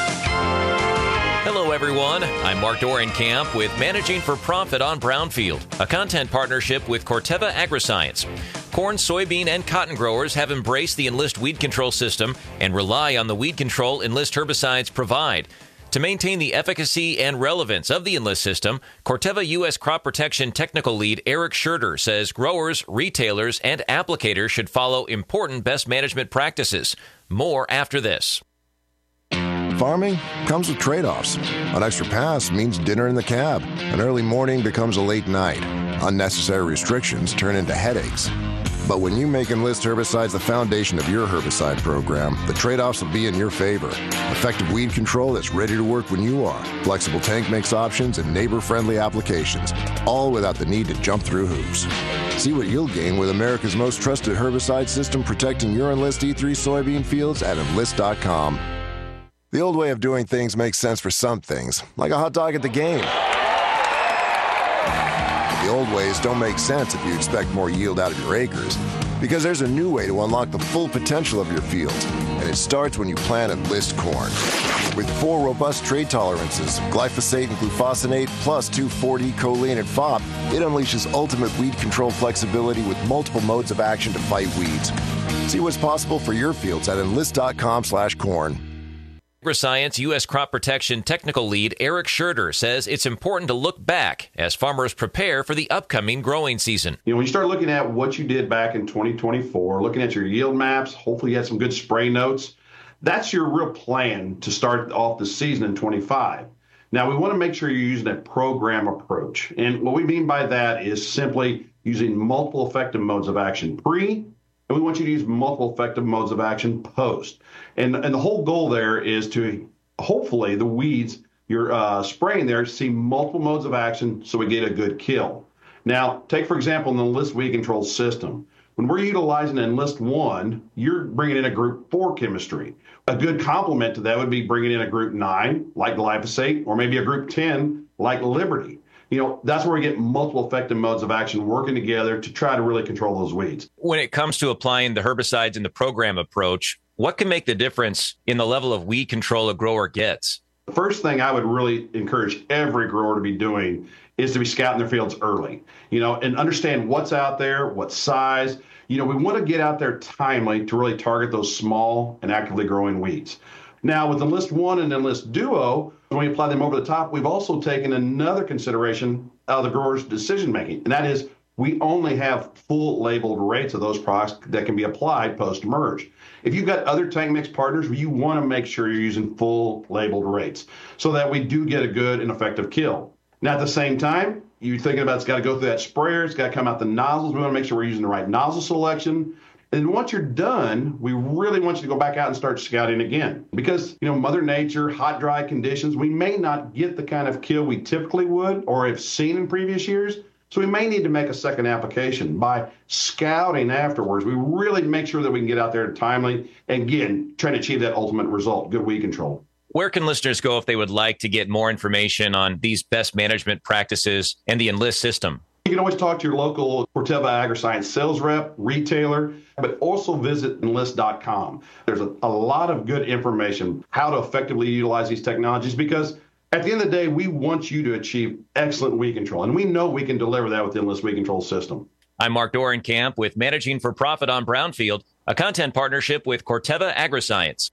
Hello, everyone. I'm Mark Dorenkamp with Managing for Profit on Brownfield, a content partnership with Corteva Agriscience. Corn, soybean, and cotton growers have embraced the Enlist weed control system and rely on the weed control Enlist herbicides provide. To maintain the efficacy and relevance of the Enlist system, Corteva U.S. Crop Protection Technical Lead Eric Scherter says growers, retailers, and applicators should follow important best management practices. More after this. Farming comes with trade-offs. An extra pass means dinner in the cab. An early morning becomes a late night. Unnecessary restrictions turn into headaches. But when you make Enlist herbicides the foundation of your herbicide program, the trade-offs will be in your favor. Effective weed control that's ready to work when you are. Flexible tank mix options and neighbor-friendly applications, all without the need to jump through hoops. See what you'll gain with America's most trusted herbicide system protecting your Enlist E3 soybean fields at Enlist.com. The old way of doing things makes sense for some things, like a hot dog at the game. The old ways don't make sense if you expect more yield out of your acres, because there's a new way to unlock the full potential of your fields, and it starts when you plant Enlist corn. With 4 robust trait tolerances, glyphosate and glufosinate, plus 2,4-D choline and FOP, it unleashes ultimate weed control flexibility with multiple modes of action to fight weeds. See what's possible for your fields at enlist.com/corn. AgriScience U.S. Crop Protection Technical Lead Eric Scherter says it's important to look back as farmers prepare for the upcoming growing season. When you start looking at what you did back in 2024, looking at your yield maps, hopefully you had some good spray notes. That's your real plan to start off the season in 25. Now, we want to make sure you're using a program approach. And what we mean by that is simply using multiple effective modes of action pre, and we want you to use multiple effective modes of action post. And the whole goal there is to, hopefully, the weeds you're spraying there see multiple modes of action so we get a good kill. Now, take, for example, the Enlist weed control system. When we're utilizing Enlist 1, you're bringing in a Group 4 chemistry. A good complement to that would be bringing in a Group 9, like glyphosate, or maybe a Group 10, like Liberty. That's where we get multiple effective modes of action working together to try to really control those weeds. When it comes to applying the herbicides in the program approach, what can make the difference in the level of weed control a grower gets? The first thing I would really encourage every grower to be doing is to be scouting their fields early, and understand what's out there, what size. We want to get out there timely to really target those small and actively growing weeds. Now, with Enlist 1 and Enlist Duo, when we apply them over the top, we've also taken another consideration out of the grower's decision making, and that is we only have full labeled rates of those products that can be applied post-merge. If you've got other tank mix partners, you want to make sure you're using full labeled rates so that we do get a good and effective kill. Now, at the same time, you're thinking about it's got to go through that sprayer, it's got to come out the nozzles. We want to make sure we're using the right nozzle selection. And once you're done, we really want you to go back out and start scouting again. Because, Mother Nature, hot, dry conditions, we may not get the kind of kill we typically would or have seen in previous years. So we may need to make a second application. By scouting afterwards, we really make sure that we can get out there timely and, again, try to achieve that ultimate result, good weed control. Where can listeners go if they would like to get more information on these best management practices and the Enlist system? You can always talk to your local Corteva AgriScience sales rep, retailer, but also visit enlist.com. There's a lot of good information how to effectively utilize these technologies because at the end of the day, we want you to achieve excellent weed control, and we know we can deliver that with the Enlist weed control system. I'm Mark Dorenkamp with Managing for Profit on Brownfield, a content partnership with Corteva AgriScience.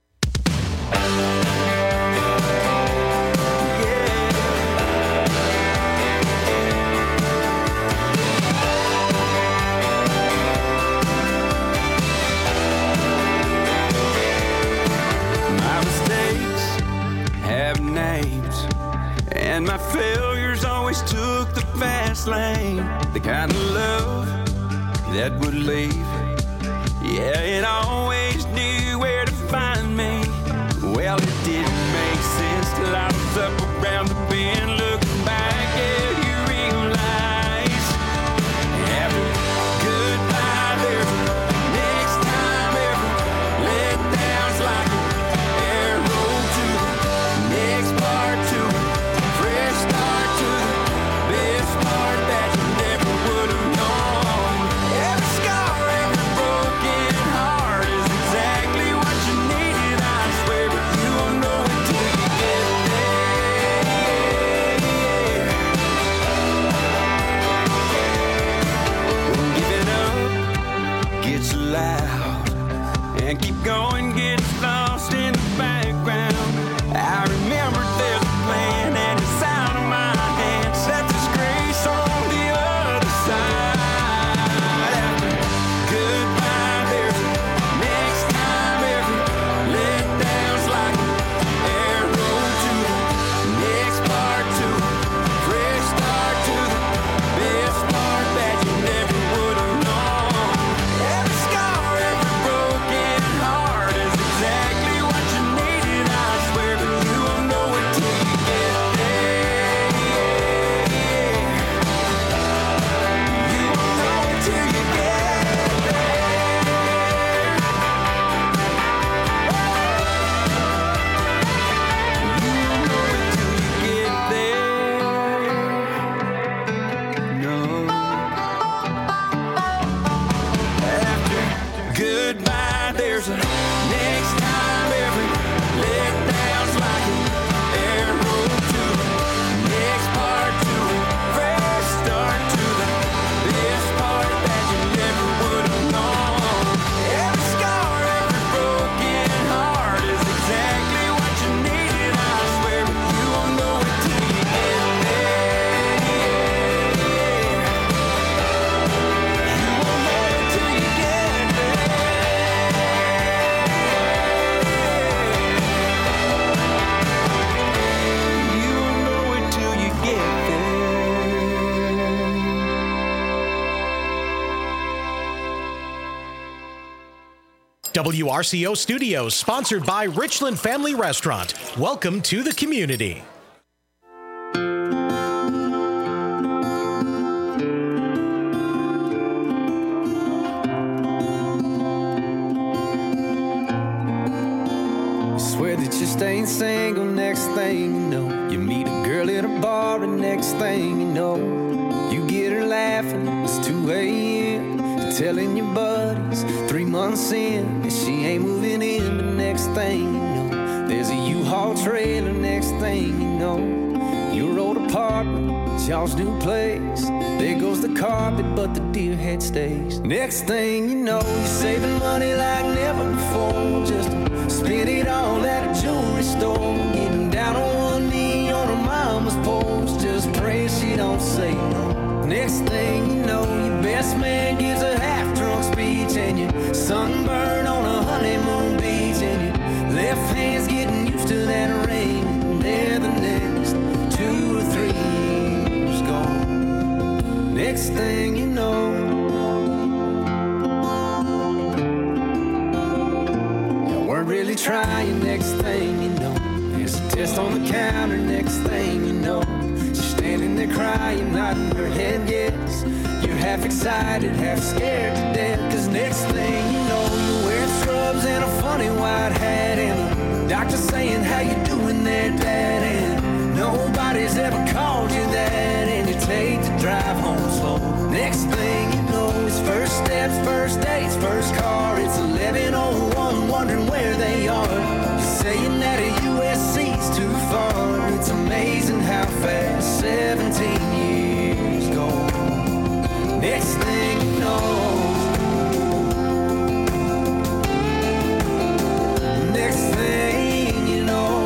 And my failures always took the fast lane, the kind of love that would leave. Yeah, it always knew where to find me. Well, it didn't make sense till I was up around the bend, looking back, yeah, you realize after goodbye, there's a next time ever. Let down's like an arrow to the next part to fresh start to the best part that you never would have known. Every scar, every broken heart is exactly what you needed, I swear, but you will WRCO Studios, sponsored by Richland Family Restaurant. Welcome to the community. Swear that you're staying single, next thing you know, you meet a girl at a bar, and next thing you know, you get her laughing, it's 2 a.m., you're telling your buddies 3 months in, and she ain't moving in, but next thing you know, there's a U-Haul trailer, next thing you know, your old apartment, it's y'all's new place, there goes the carpet, but the deer head stays, next thing you know, you're saving money like never before, just spend it all at a jewelry store, getting down on one knee on her mama's porch, just pray she don't say no. Next thing you know, your best man gives a half-drunk speech, and you're sunburned on a honeymoon beach, and your left hand's getting used to that ring, and there the next 2 or 3 years gone. Next thing you know, really trying, next thing you know, there's a test on the counter, next thing you know, she's standing there crying, nodding her head yes, you're half excited, half scared to death, cause next thing you know, you're wearing scrubs and a funny white hat, and the doctor saying, how you doing there, Dad, and nobody's ever called you that, and you take the drive home slow. Next thing you know, it's first steps, first dates, first car, it's 11:01, wondering where they are. You're saying that a USC's too far. It's amazing how fast 17 years go. Next thing you know, next thing you know,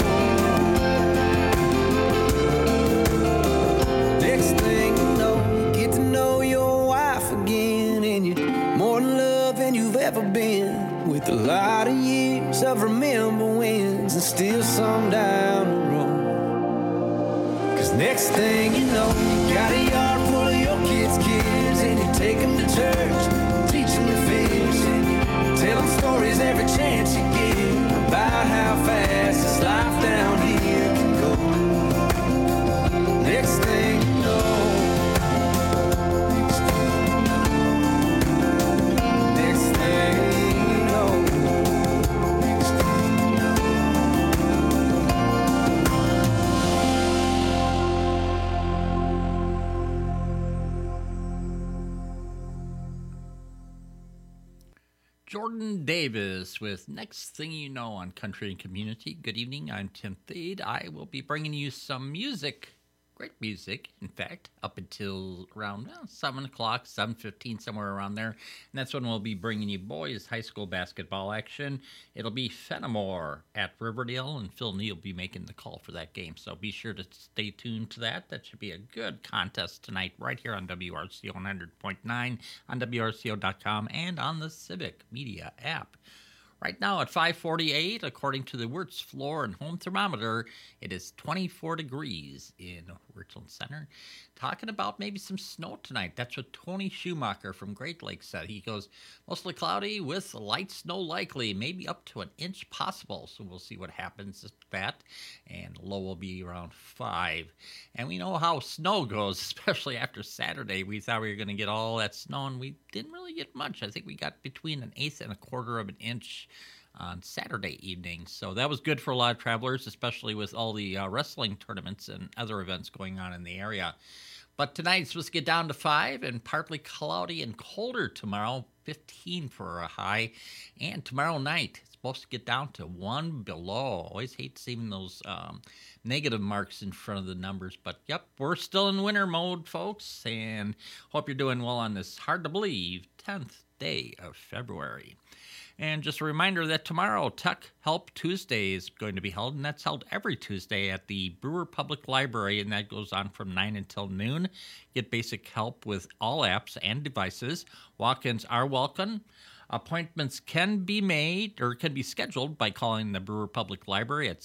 next thing you know, you get to know your wife again, and you're more in love than you've ever been. With a lot of years of remember wins and still some down the road. Cause next thing you know, you got a yard full of your kids' and you take them to church, teach them to fish, and you tell them stories every chance you get about how fast this life down here can go. Next thing you know, next thing. Jordan Davis with Next Thing You Know on Country and Community. Good evening, I'm Tim Thede. I will be bringing you some music, great music, in fact, up until around 7 o'clock, 7:15, somewhere around there. And that's when we'll be bringing you boys high school basketball action. It'll be Fenimore at Riverdale, and Phil Neal will be making the call for that game. So be sure to stay tuned to that. That should be a good contest tonight right here on WRCO 100.9, on WRCO.com, and on the Civic Media app. Right now at 5:48, according to the Wirtz floor and home thermometer, it is 24 degrees in Richland Center. Talking about maybe some snow tonight. That's what Tony Schumacher from Great Lakes said. He goes, mostly cloudy with light snow likely, maybe up to an inch possible. So we'll see what happens with that. And low will be around 5. And we know how snow goes, especially after Saturday. We thought we were going to get all that snow, and we didn't really get much. I think we got between an eighth and a quarter of an inch on Saturday evening. So that was good for a lot of travelers, especially with all the wrestling tournaments and other events going on in the area. But tonight it's supposed to get down to 5 and partly cloudy and colder tomorrow, 15 for a high. And tomorrow night it's supposed to get down to 1 below. Always hate seeing those negative marks in front of the numbers. But yep, we're still in winter mode, folks. And hope you're doing well on this hard to believe 10th day of February. And just a reminder that tomorrow, Tech Help Tuesday is going to be held, and that's held every Tuesday at the Brewer Public Library, and that goes on from 9 until noon. Get basic help with all apps and devices. Walk-ins are welcome. Appointments can be made or can be scheduled by calling the Brewer Public Library at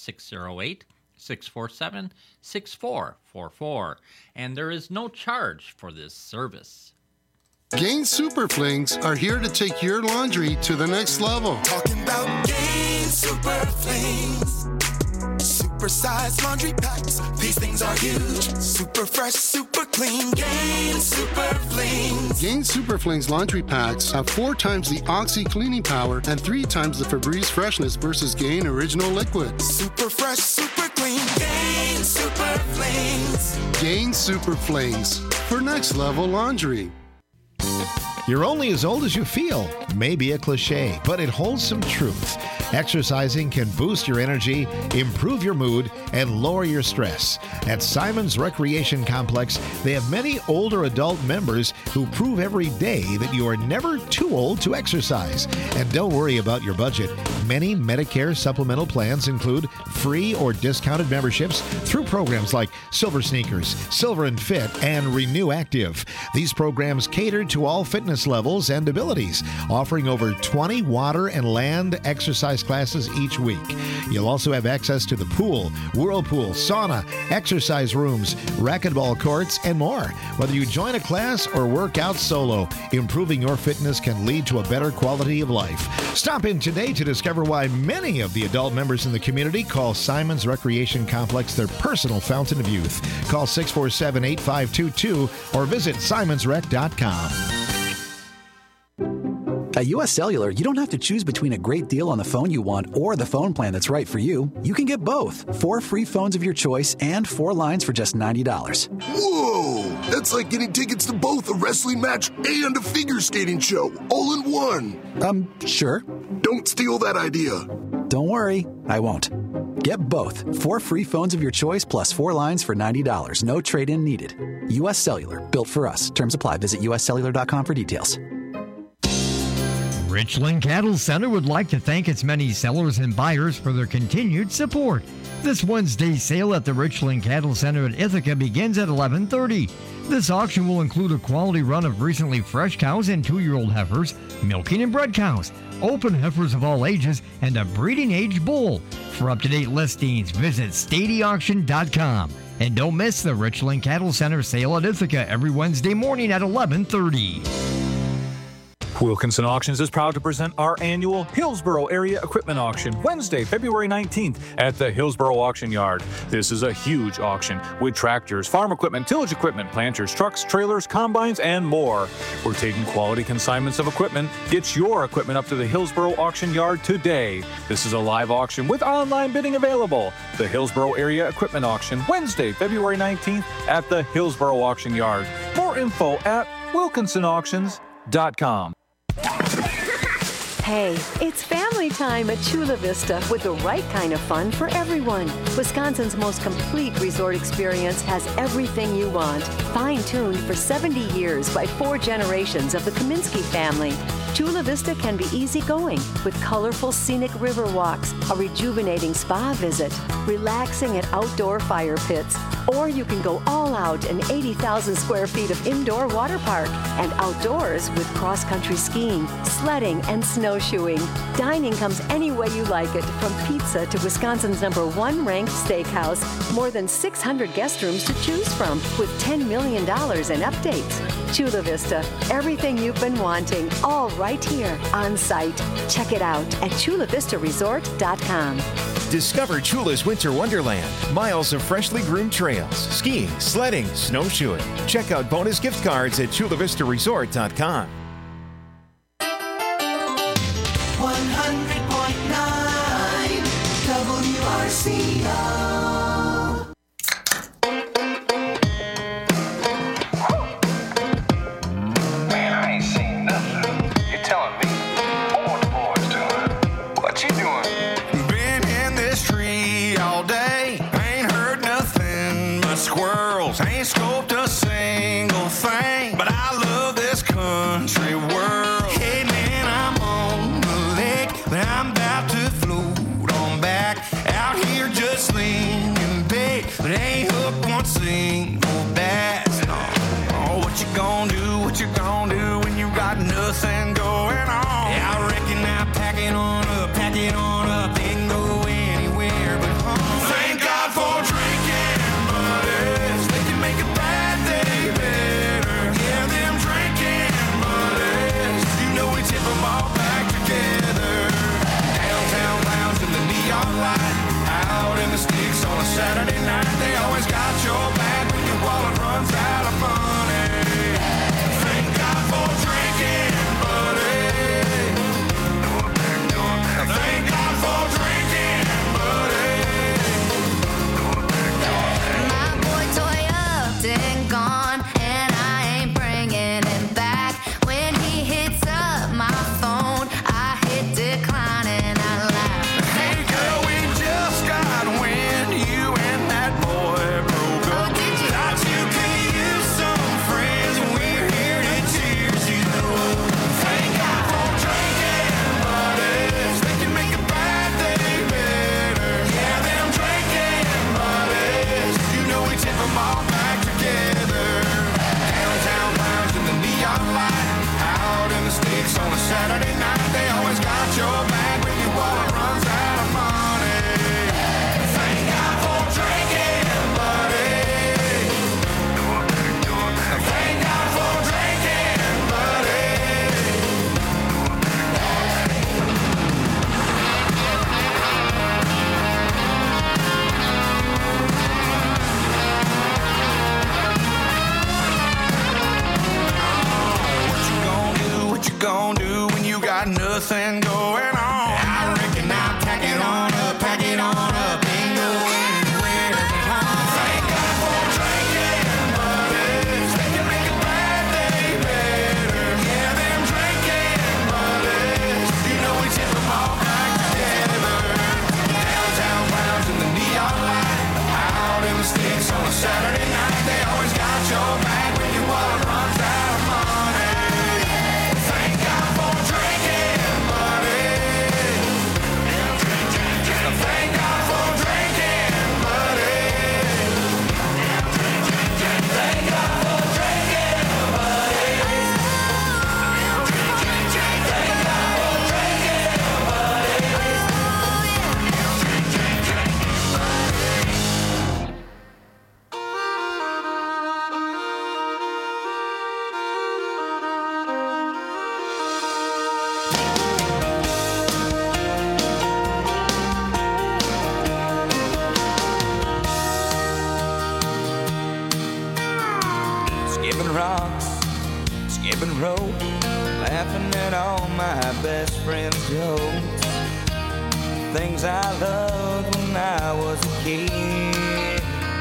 608-647-6444. And there is no charge for this service. Gain Super Flings are here to take your laundry to the next level. Talking about Gain Super Flings. Super-sized laundry packs. These things are huge. Super fresh, super clean. Gain Super Flings. Gain Super Flings laundry packs have 4 times the Oxy cleaning power and 3 times the Febreze freshness versus Gain Original Liquid. Super fresh, super clean. Gain Super Flings. Gain Super Flings for next level laundry. You're only as old as you feel. Maybe a cliche, but it holds some truth. Exercising can boost your energy, improve your mood, and lower your stress. At Simon's Recreation Complex, they have many older adult members who prove every day that you are never too old to exercise. And don't worry about your budget. Many Medicare supplemental plans include free or discounted memberships through programs like Silver Sneakers, Silver and Fit, and Renew Active. These programs cater to all fitness levels and abilities, offering over 20 water and land exercise classes each week. You'll also have access to the pool, whirlpool, sauna, exercise rooms, racquetball courts, and more. Whether you join a class or work out solo, improving your fitness can lead to a better quality of life. Stop in today to discover why many of the adult members in the community call Simon's Recreation Complex their personal fountain of youth. Call 647-8522 or visit simonsrec.com. At US Cellular, you don't have to choose between a great deal on the phone you want or the phone plan that's right for you. You can get both. 4 free phones of your choice and 4 lines for just $90. Whoa! That's like getting tickets to both a wrestling match and a figure skating show, all in one. Sure. Don't steal that idea. Don't worry, I won't. Get both. 4 free phones of your choice plus 4 lines for $90. No trade-in needed. US Cellular, built for us. Terms apply. Visit uscellular.com for details. Richland Cattle Center would like to thank its many sellers and buyers for their continued support. This Wednesday's sale at the Richland Cattle Center at Ithaca begins at 11:30. This auction will include a quality run of recently fresh cows and 2-year-old heifers, milking and bred cows, open heifers of all ages, and a breeding age bull. For up-to-date listings, visit StadyAuction.com. And don't miss the Richland Cattle Center sale at Ithaca every Wednesday morning at 11:30. Wilkinson Auctions is proud to present our annual Hillsboro Area Equipment Auction, Wednesday, February 19th at the Hillsboro Auction Yard. This is a huge auction with tractors, farm equipment, tillage equipment, planters, trucks, trailers, combines, and more. We're taking quality consignments of equipment. Get your equipment up to the Hillsboro Auction Yard today. This is a live auction with online bidding available. The Hillsboro Area Equipment Auction, Wednesday, February 19th at the Hillsboro Auction Yard. More info at wilkinsonauctions.com. Hey, it's family time at Chula Vista with the right kind of fun for everyone. Wisconsin's most complete resort experience has everything you want. Fine-tuned for 70 years by 4 generations of the Kaminsky family. Chula Vista can be easygoing with colorful scenic river walks, a rejuvenating spa visit, relaxing at outdoor fire pits, or you can go all out in 80,000 square feet of indoor water park and outdoors with cross-country skiing, sledding, and snowshoeing. Dining comes any way you like it, from pizza to Wisconsin's #1 ranked steakhouse. More than 600 guest rooms to choose from with $10 million in updates. Chula Vista, everything you've been wanting, all right here on site. Check it out at chulavistaresort.com. Discover Chula's Winter Wonderland. Miles of freshly groomed trails, skiing, sledding, snowshoeing. Check out bonus gift cards at chulavistaresort.com. 100.9 WRCO. Man, I ain't seen nothing. You're telling me what the boys doing? What you doing? Been in this tree all day. Ain't heard nothing but squirrels. Ain't scoped a single thing. But I love this country world. Hey man, I'm on the lake, but I'm about to float on back. Out here just slinging bait, but ain't hooked one single bass. Oh, what you gonna do? What you gonna do when you got nothing going on? Yeah, I reckon I pack it on up, ain't go anywhere but home. Thank God for drinking buddies, they can make it better. Saturday night, they always got your back when your wallet runs out of money. Thank God for drinking money. Thank God for drinking money. Thank God for drinking money. Thank God for drinking Skipping rocks, skipping rope, laughing at all my best friends' jokes. Things I loved when I was a kid.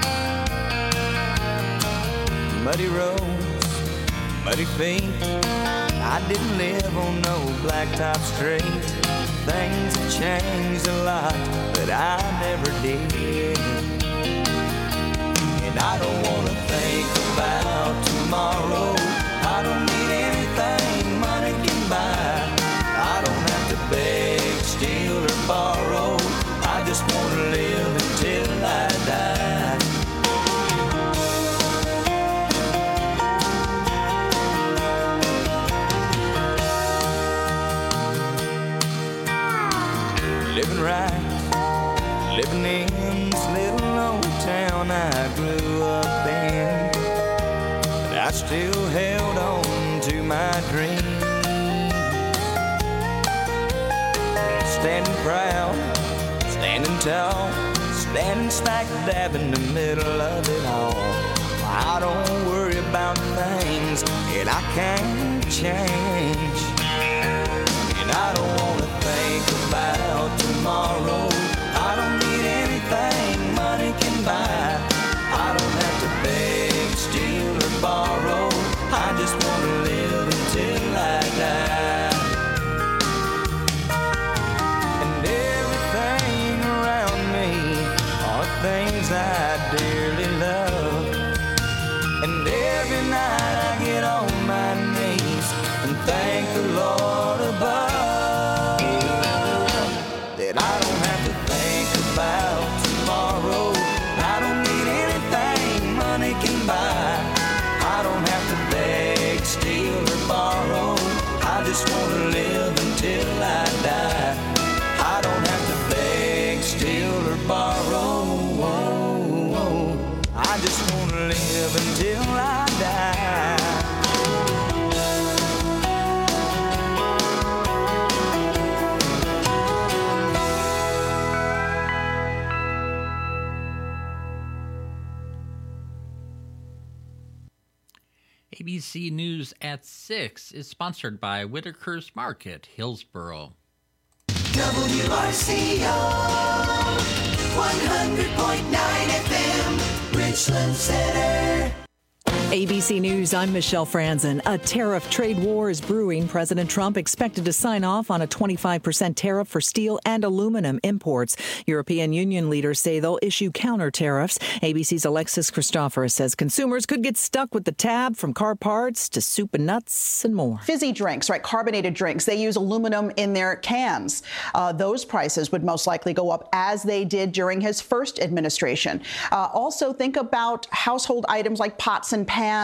Muddy roads, muddy feet. I didn't live on no blacktop street. Things have changed a lot, but I never did. And I don't wanna think about tomorrow. I don't need anything money can buy. I don't have to beg, steal, or borrow. I just wanna live until I die. Living right, living in this little old town I grew up in. But I still held on to my dreams. Standing proud, standing tall, standing smack dab in the middle of it all. I don't worry about things that I can't change. And I don't wanna think about tomorrow. I don't need anything money can buy. I don't have to beg, steal, or borrow. I just wanna live until I die. And everything around me are things I dearly love. And every night I get on my knees and thank the Lord above that I don't have to think about tomorrow. I don't need anything money can buy. I don't have to beg, steal, or borrow. I just wanna live until I die. I don't have to beg, steal, or borrow. I just wanna live until I die. ABC News at 6 is sponsored by Whitaker's Market, Hillsboro. WRCO 100.9 FM, Richland Center. ABC News, I'm Michelle Franzen. A tariff trade war is brewing. President Trump expected to sign off on a 25% tariff for steel and aluminum imports. European Union leaders say they'll issue counter tariffs. ABC's Alexis Christoforous says consumers could get stuck with the tab from car parts to soup and nuts and more. Fizzy drinks, right? Carbonated drinks. They use aluminum in their cans. Those prices would most likely go up as they did during his first administration. Also, think about household items like pots and pans.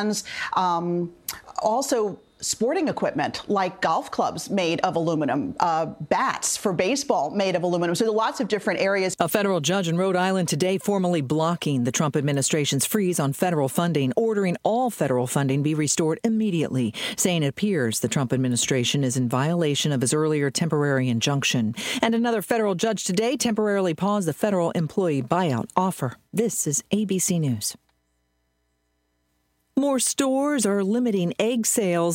Also, sporting equipment like golf clubs made of aluminum, bats for baseball made of aluminum. So there are lots of different areas. A federal judge in Rhode Island today formally blocking the Trump administration's freeze on federal funding, ordering all federal funding be restored immediately, saying it appears the Trump administration is in violation of his earlier temporary injunction. And another federal judge today temporarily paused the federal employee buyout offer. This is ABC News. More stores are limiting egg sales